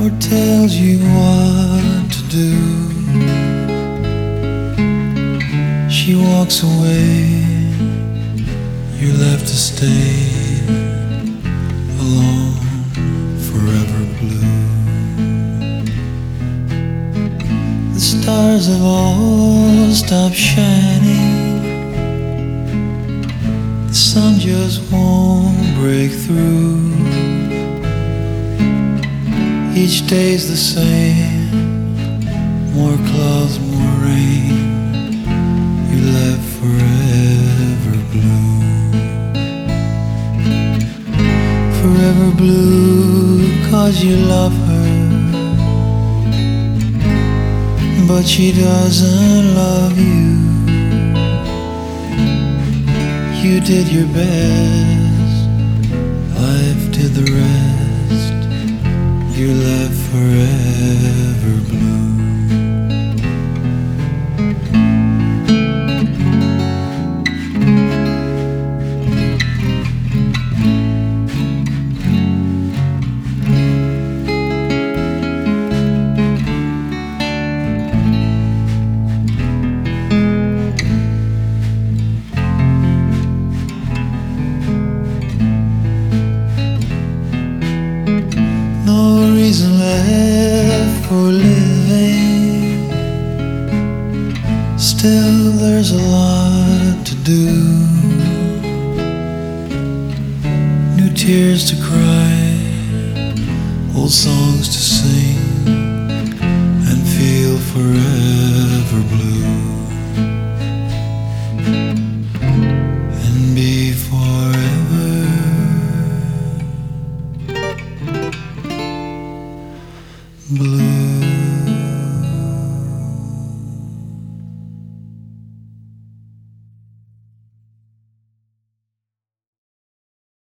heart tells you what to do. She walks away, you're left to stay alone, forever blue. The stars have all stopped shining, the sun just won't break through. Each day's the same, more clouds, more rain, you're left forever blue. Forever blue, 'cause you love her, but she doesn't love you. You did your best, life did the rest, you're left forever blue. No reason left for living, still there's a lot to do. New tears to cry, old songs to sing, and feel forever blue. And be forever blue.